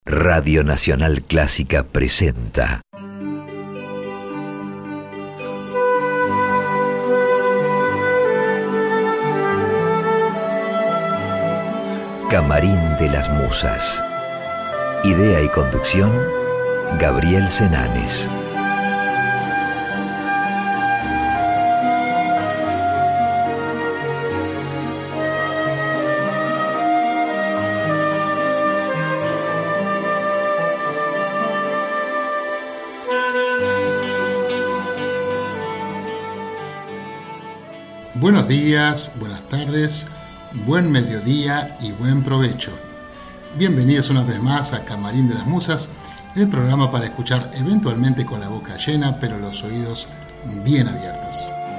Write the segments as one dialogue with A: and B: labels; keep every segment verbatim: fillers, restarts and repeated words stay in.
A: Radio Nacional Clásica presenta Camarín de las Musas. Idea y conducción, Gabriel Senanes.
B: Buenos días, buenas tardes, buen mediodía y buen provecho. Bienvenidos una vez más a Camarín de las Musas, el programa para escuchar eventualmente con la boca llena, pero los oídos bien abiertos.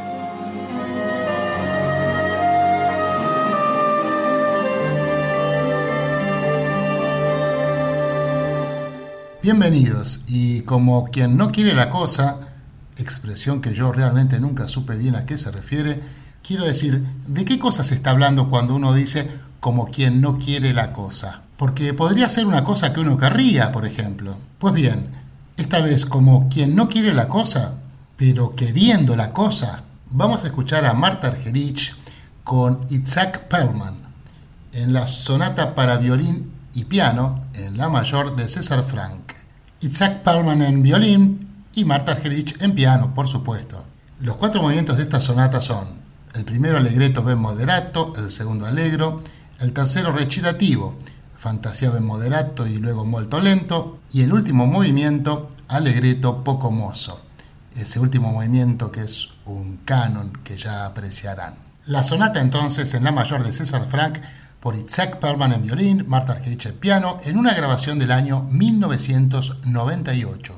B: Bienvenidos, y como quien no quiere la cosa, expresión que yo realmente nunca supe bien a qué se refiere, quiero decir, ¿de qué cosa se está hablando cuando uno dice como quien no quiere la cosa? Porque podría ser una cosa que uno querría, por ejemplo. Pues bien, esta vez como quien no quiere la cosa, pero queriendo la cosa, vamos a escuchar a Marta Argerich con Itzhak Perlman en la sonata para violín y piano en la mayor de César Franck. Itzhak Perlman en violín y Marta Argerich en piano, por supuesto. Los cuatro movimientos de esta sonata son el primero allegretto ben moderato, el segundo allegro, el tercero recitativo, fantasia ben moderato y luego molto lento, y el último movimiento allegretto poco mosso, ese último movimiento que es un canon que ya apreciarán. La sonata entonces en la mayor de César Franck por Itzhak Perlman en violín, Marta Argerich en piano, en una grabación del año mil novecientos noventa y ocho.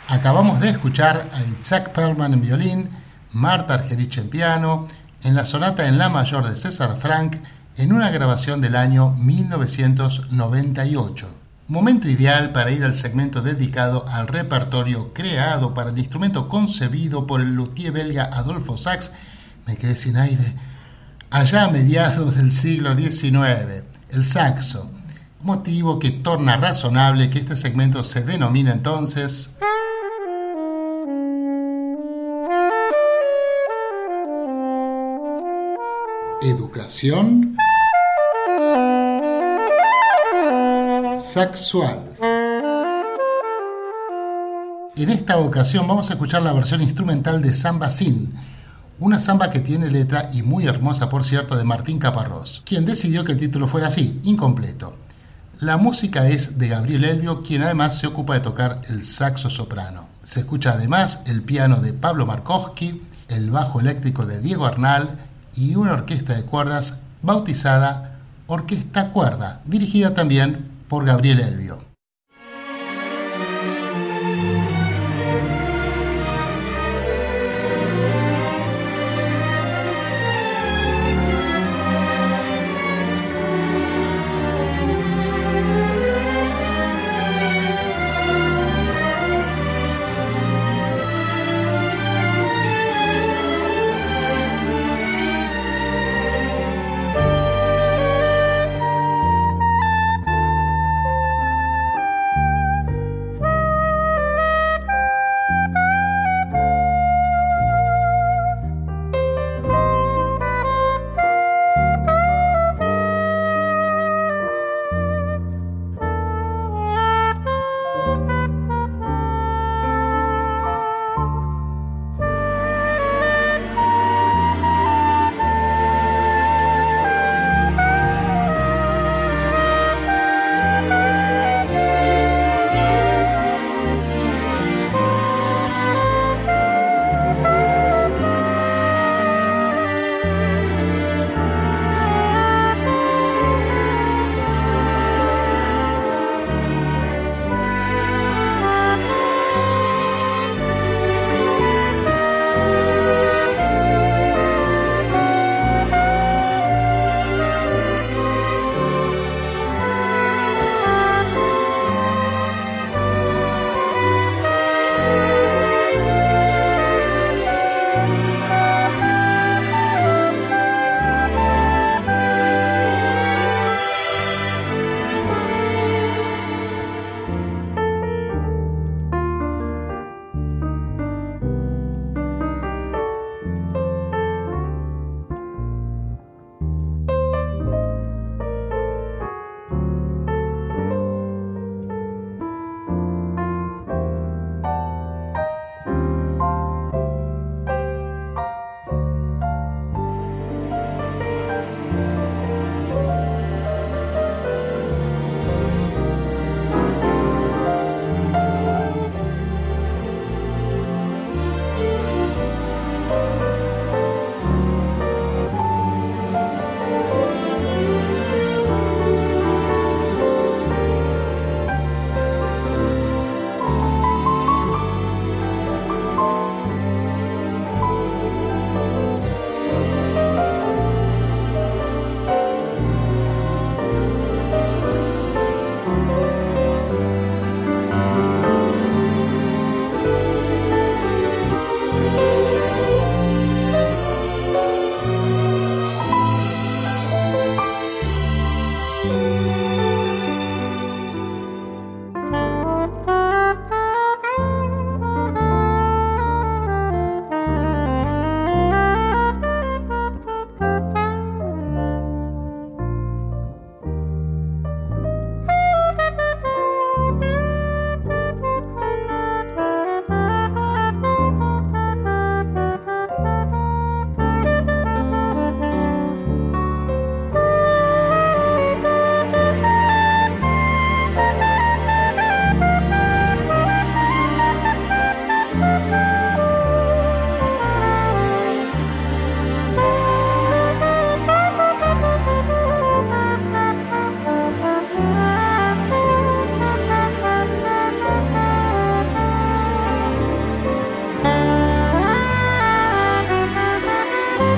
B: Acabamos de escuchar a Itzhak Perlman en violín, Marta Argerich en piano, en la sonata en la mayor de César Franck, en una grabación del año mil novecientos noventa y ocho. Momento ideal para ir al segmento dedicado al repertorio creado para el instrumento concebido por el luthier belga Adolfo Sax. Me quedé sin aire. Allá a mediados del siglo diecinueve, el saxo, motivo que torna razonable que este segmento se denomina entonces Educación Saxual. En esta ocasión vamos a escuchar la versión instrumental de Samba Sin, una samba que tiene letra y muy hermosa, por cierto, de Martín Caparrós, quien decidió que el título fuera así, incompleto. La música es de Gabriel Elvio, quien además se ocupa de tocar el saxo soprano. Se escucha además el piano de Pablo Markowski, el bajo eléctrico de Diego Arnal y una orquesta de cuerdas bautizada Orquesta Cuerda, dirigida también por Gabriel Elvio.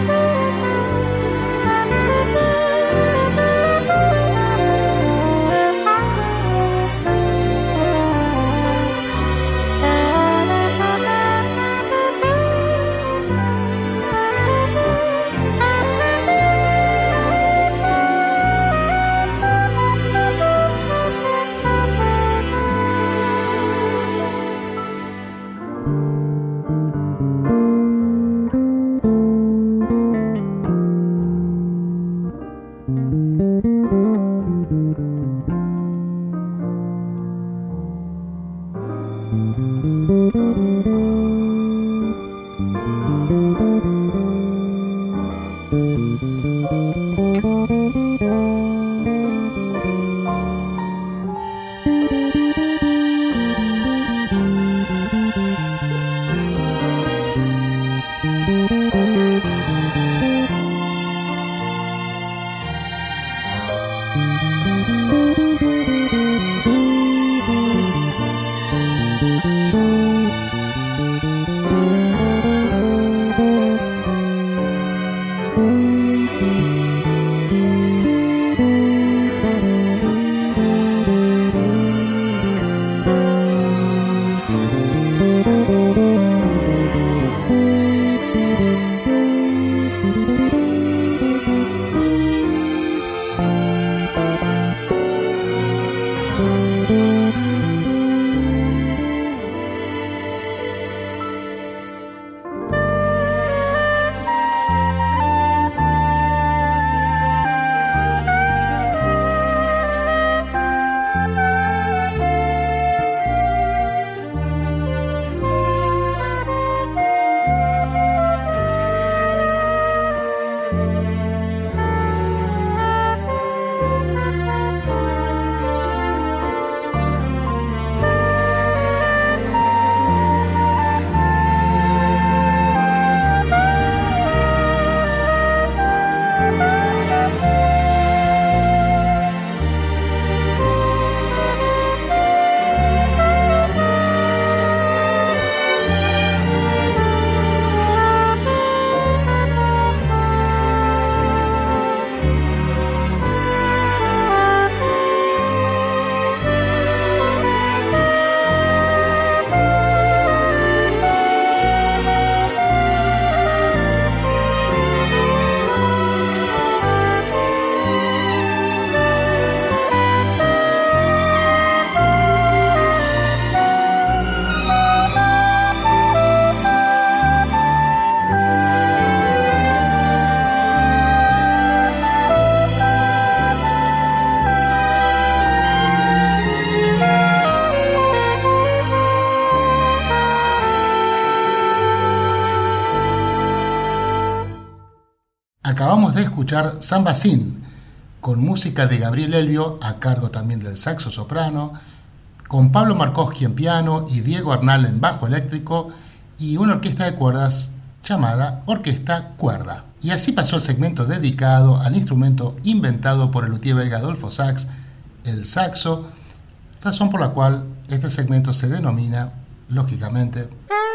B: Acabamos de escuchar Samba Sin, con música de Gabriel Elvio, a cargo también del saxo soprano, con Pablo Markowski en piano y Diego Arnal en bajo eléctrico, y una orquesta de cuerdas llamada Orquesta Cuerda. Y así pasó el segmento dedicado al instrumento inventado por el luthier belga Adolfo Sax, el saxo, razón por la cual este segmento se denomina, lógicamente,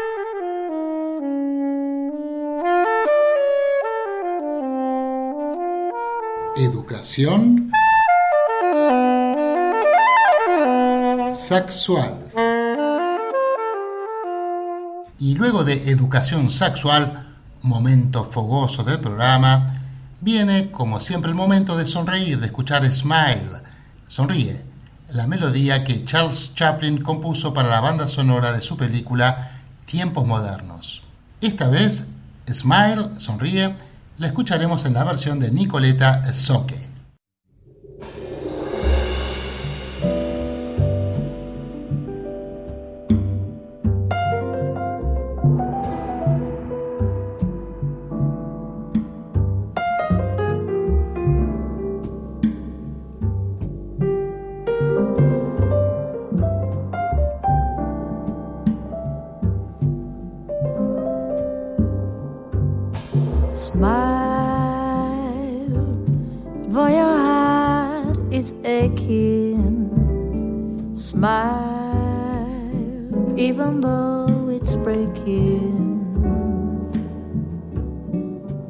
B: Educación Saxual. Y luego de Educación Saxual, momento fogoso del programa, viene como siempre el momento de sonreír, de escuchar Smile, Sonríe, la melodía que Charles Chaplin compuso para la banda sonora de su película Tiempos Modernos. Esta vez, Smile, Sonríe, la escucharemos en la versión de Nicoletta Zocche.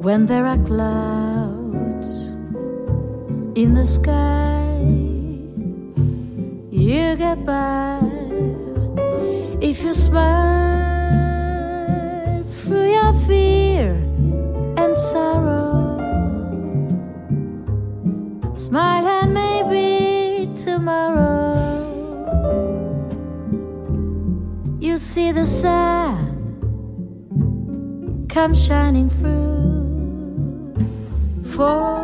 C: when there are clouds in the sky, you get by if you smile through your fear and sorrow. Smile and maybe tomorrow you see the sun come shining through for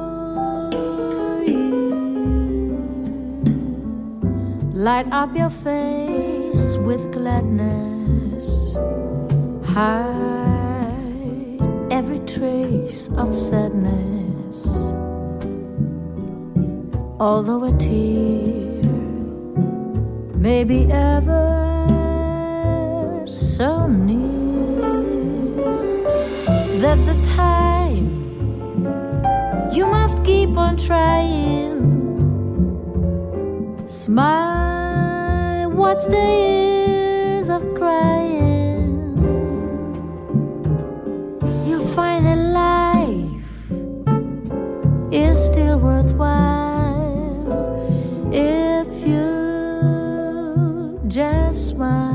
C: you. Light up your face with gladness, hide every trace of sadness. Although a tear may be ever so near, that's the time you must keep on trying. Smile, watch the years of crying. You'll find that life is still worthwhile if you just smile.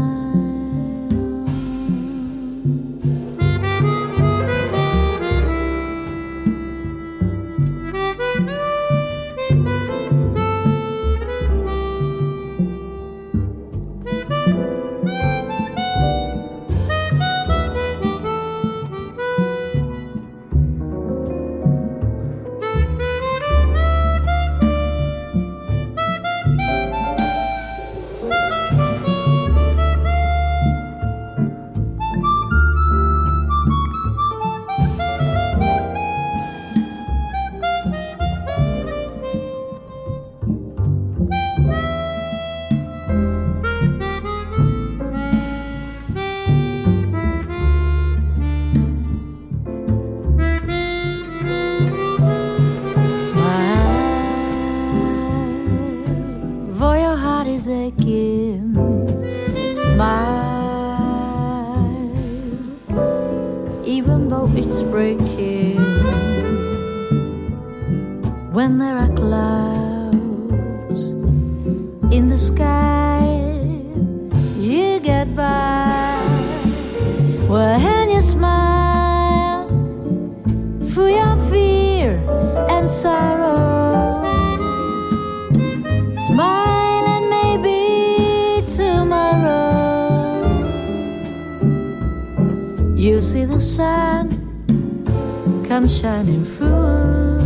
C: You see the sun come shining through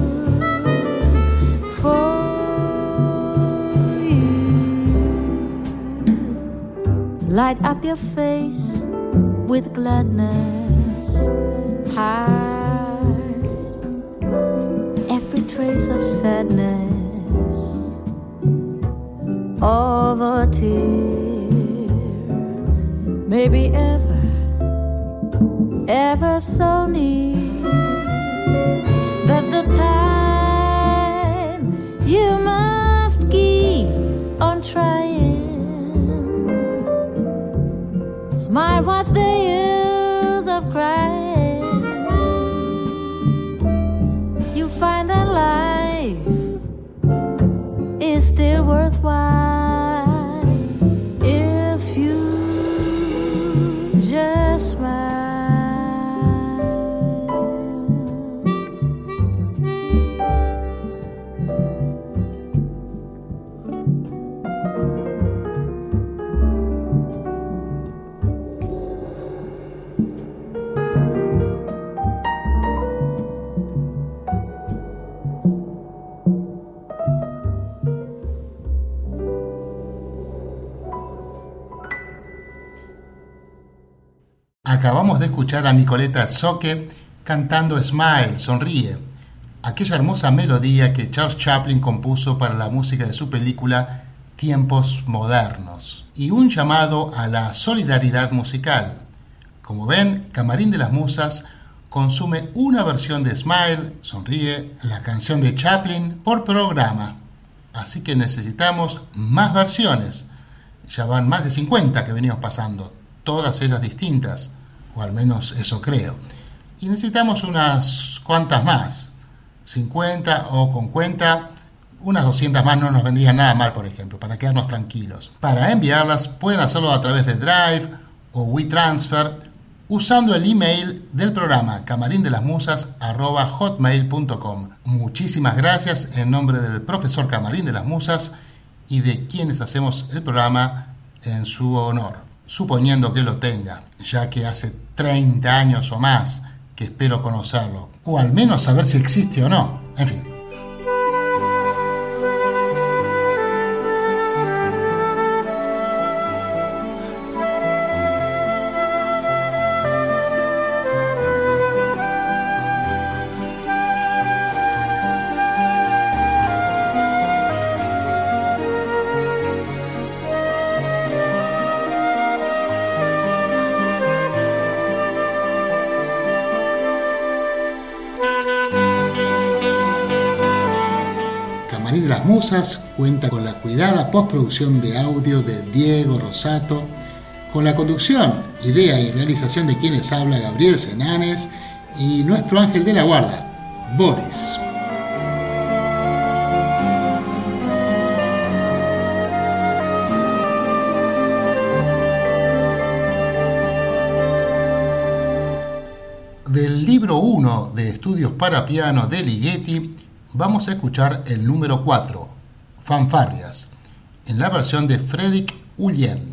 C: for you. Light up your face with gladness, hide every trace of sadness. Although a tear may be ever ever so near, that's the time you must keep on trying. Smile, what's the use of crying? You find that life is still worthwhile if you just smile.
B: Acabamos de escuchar a Nicoletta Zocche cantando Smile, Sonríe, aquella hermosa melodía que Charles Chaplin compuso para la música de su película Tiempos Modernos, y un llamado a la solidaridad musical. Como ven, Camarín de las Musas consume una versión de Smile, Sonríe, la canción de Chaplin, por programa. Así que necesitamos más versiones. Ya van más de cincuenta que venimos pasando, todas ellas distintas, o al menos eso creo. y necesitamos unas cuantas más, cincuenta o con cuenta, unas doscientas más no nos vendrían nada mal, por ejemplo, para quedarnos tranquilos. Para enviarlas pueden hacerlo a través de Drive o WeTransfer usando el email del programa camarindelasmusas arroba hotmail punto com. Muchísimas gracias en nombre del profesor Camarín de las Musas y de quienes hacemos el programa en su honor, suponiendo que lo tenga, ya que hace treinta años o más que espero conocerlo, o al menos saber si existe o no, en fin. De las Musas cuenta con la cuidada postproducción de audio de Diego Rosato, con la conducción, idea y realización de quienes habla Gabriel Senanes y nuestro ángel de la guarda, Boris. Del libro uno de Estudios para Piano de Ligeti vamos a escuchar el número cuatro, Fanfarrias, en la versión de Frédéric Huyen.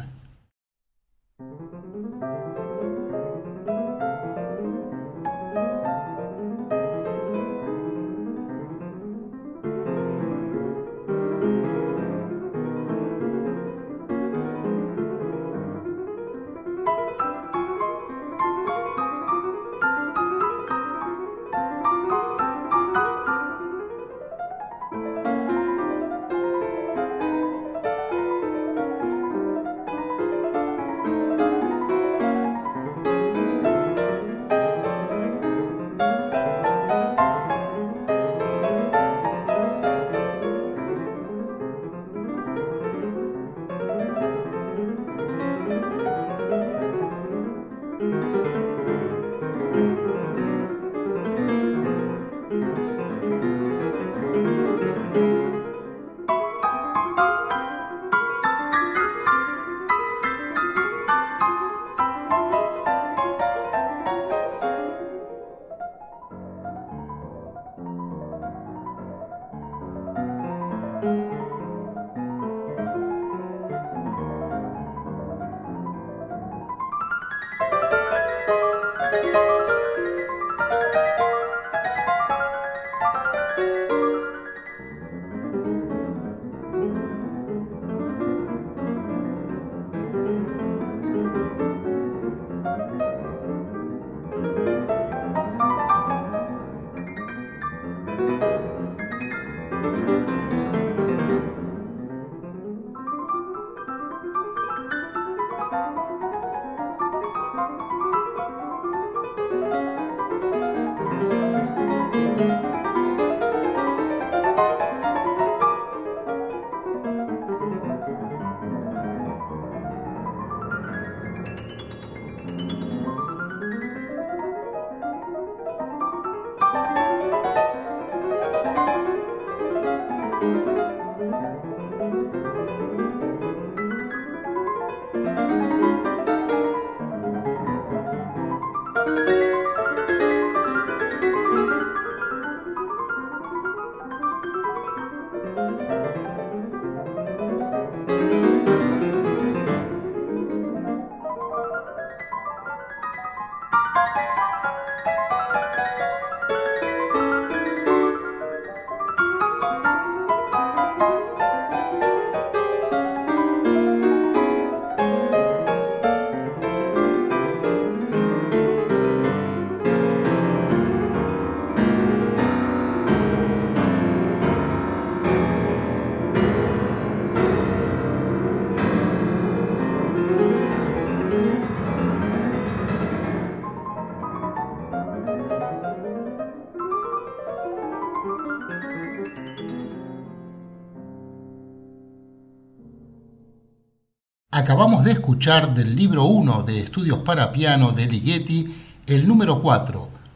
B: Acabamos de escuchar del libro uno de Estudios para Piano de Ligeti el número cuatro,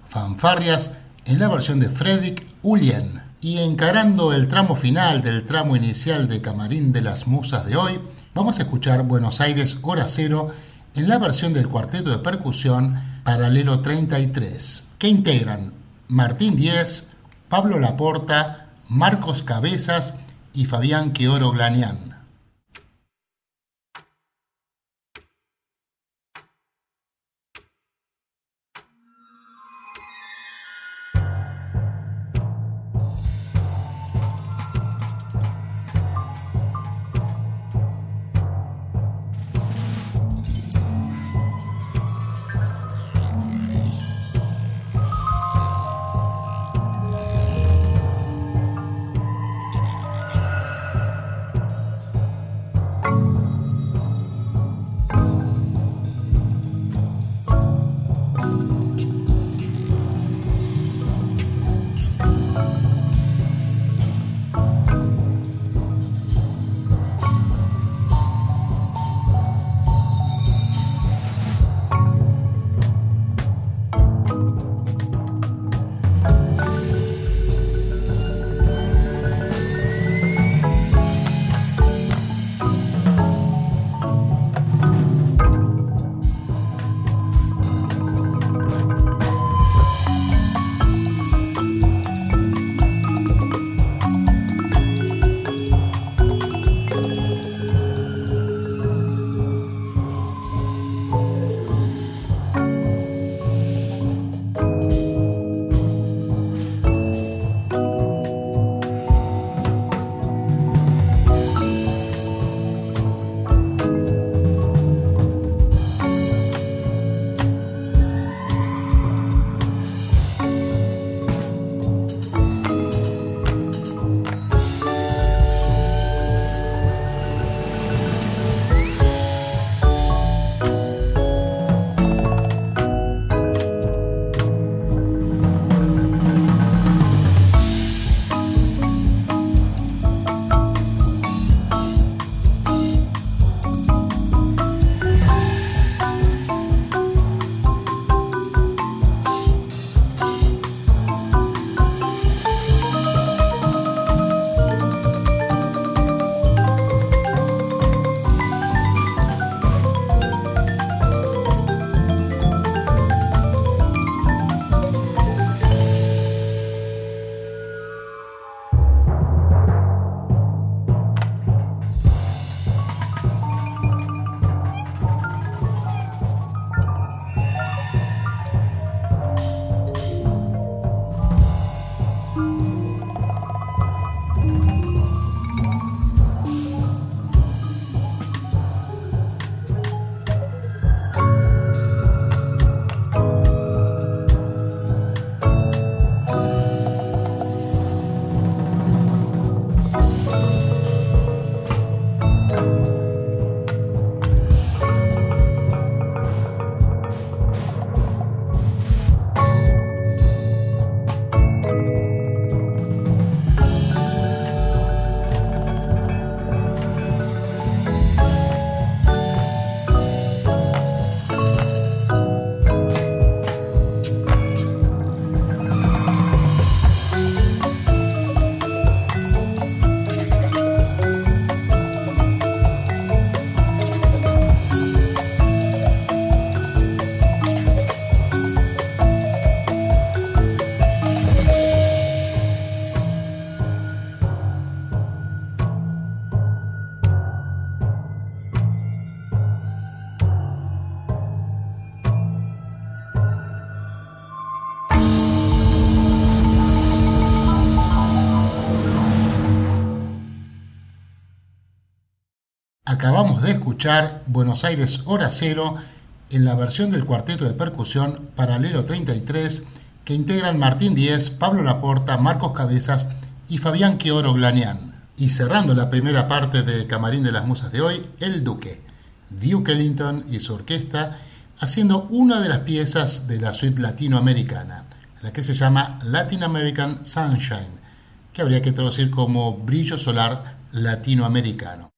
B: Fanfarrias en la versión de Fredrik Ullien. Y encarando el tramo final del tramo inicial de Camarín de las Musas de hoy, vamos a escuchar Buenos Aires Hora Cero en la versión del cuarteto de percusión Paralelo treinta y tres, que integran Martín Díez, Pablo Laporta, Marcos Cabezas y Fabián Quioro Glanián. Acabamos de escuchar Buenos Aires Hora Cero en la versión del cuarteto de percusión Paralelo treinta y tres que integran Martín Díez, Pablo Laporta, Marcos Cabezas y Fabián Quioro Glanián. Y cerrando la primera parte de Camarín de las Musas de hoy, El Duque, Duke Ellington y su orquesta haciendo una de las piezas de la suite latinoamericana, la que se llama Latin American Sunshine, que habría que traducir como brillo solar latinoamericano.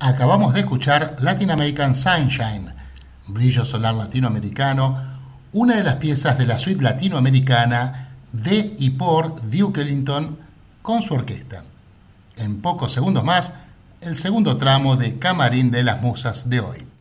B: Acabamos de escuchar Latin American Sunshine, Brillo Solar Latinoamericano, una de las piezas de la suite latinoamericana de y por Duke Ellington con su orquesta. En pocos segundos más, el segundo tramo de Camarín de las Musas de hoy.